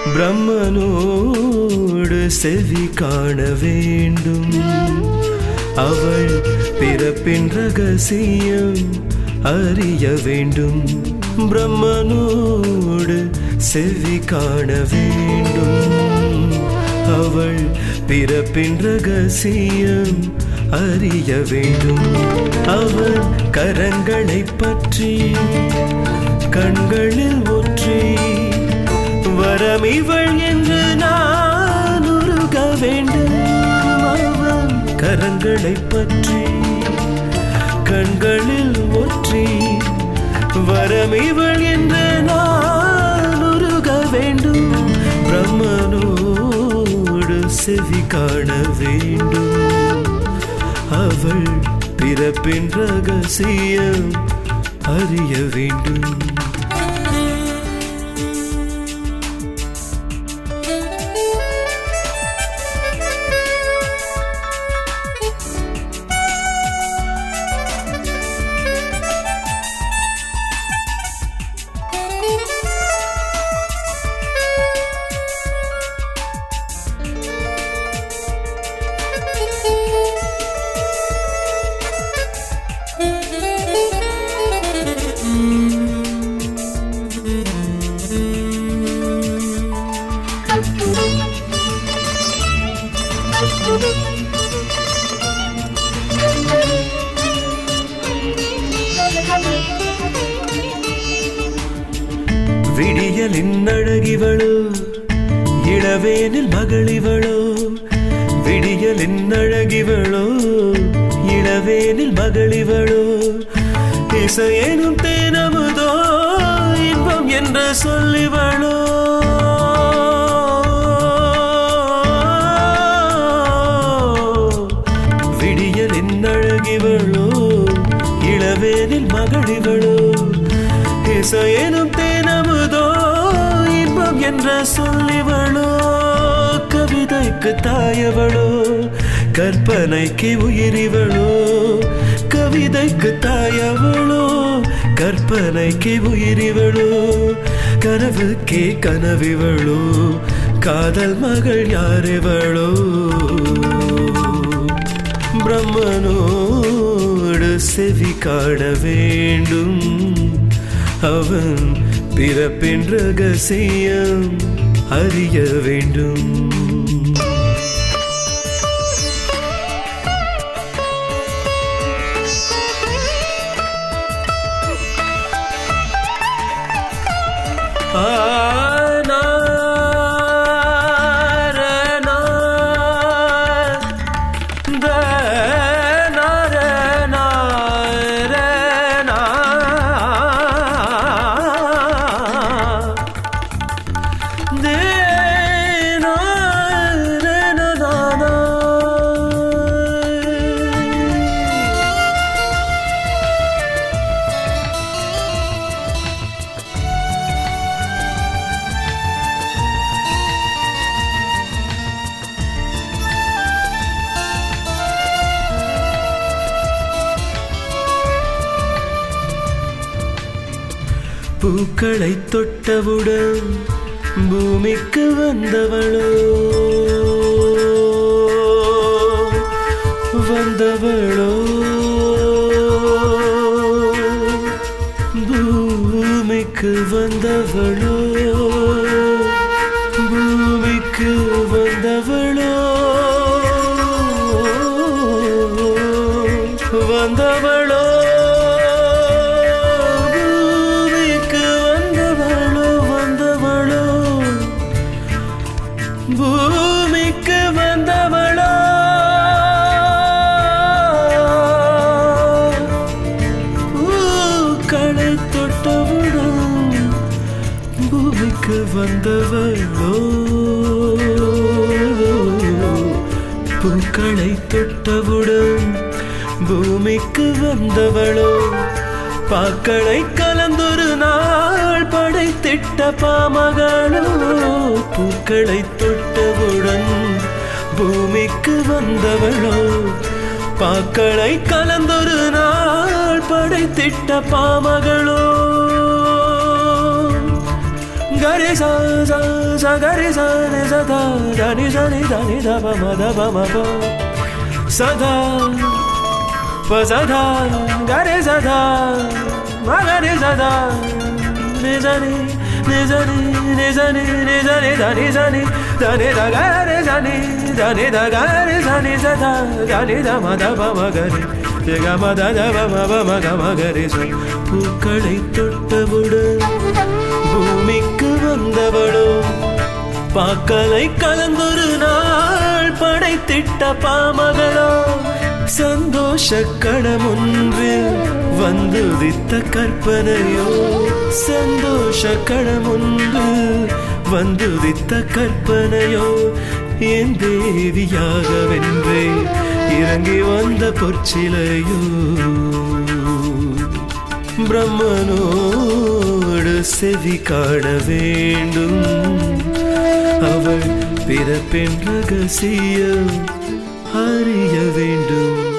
பிரம்மனோடு செவி காண வேண்டும். அவள் பிறப்பின் ரகசியம் அறிய வேண்டும். பிரம்மனோடு செவி காண வேண்டும். அவள் பிறப்பின் ரகசியம் அறிய வேண்டும். அவன் கரங்களை பற்றி கண்களில் ஒற்றி வரமிவள் என்று நான் உருக வேண்டும். அவன் கரங்களை பற்றி கண்களில் ஒற்றி வரமிவள் என்று நான் உருக வேண்டும். பிரம்மனோடு செவி காண வேண்டும். அவள் பிறப்பின் ரகசியம் அறிய வேண்டும். விடியலின் அழகிவளோ இளவேனில் மகளிவளோ. விடியலின் அழகிவளோ இளவேனில் மகளிவளோ. இசையேனும் தேனமுதோ இன்பம் என்று சொல்லிவளோ. விடியலின் அழகிவளோ இளவேனில் மகளிவளோ. இசையேனும் தேனமுதோ இன்பம் என்ற சொல்லிவளோ. கவிதைக்கு தாயவளோ கற்பனைக்கு உயிரிவளோ. கவிதைக்கு தாயவளோ கற்பனைக்கு உயிரிவளோ. கனவுக்கே கனவிவளோ காதல் மகள் யாரிவளோ. பிரம்மனோடு செவி காண வேண்டும். அவன் பிறப்பின் ரகசியம் அறிய வேண்டும். பூக்களை தொட்டவுடன் பூமிக்கு வந்தவளோ. வந்தவளோ பூமிக்கு வந்தவளோ. பூமிக்கு வந்தவளோ. வந்தவளோ பூமிக்கு வந்தவளோ. பூக்களை தொட்டவுடன் பூமிக்கு வந்தவளோ. பூக்களை தொட்டவுடன் பூமிக்கு வந்தவளோ. பாக்களை கலந்தொரு நாள் படைத்திட்ட பாமகளோ. பூக்களை தொட்டவுடன் பூமிக்கு வந்தவளோ. பாக்களை கலந்தொரு நாள் படைத்திட்ட பாமகளோ. gari sa sa sa gari sa ni sa da da ni da ba ma pa sada pa sada gari sa da ma gari sa da ni sa ni da ni da gari sa ni da gari sa ni sa da ma da ba ma gari ga ma da ba ma ga ma gari sa பூக்களை தொட்டவுடன் பூமிக்கு வந்தவளோ பாக்கலை கலந்தொரு நாள் படைத்திட்ட பாமகளோ சந்தோஷ கடமொன்றில் வந்துதித்த கற்பனையோ சந்தோஷ கடமொன்றில் வந்துதித்த கற்பனையோ என் தேவியாக வென்றே இறங்கி வந்த பொற்சிலையோ பிரம்மனோடு செவி காண வேண்டும் அவள் பிறப்பெண் ரகசியம் அறிய வேண்டும்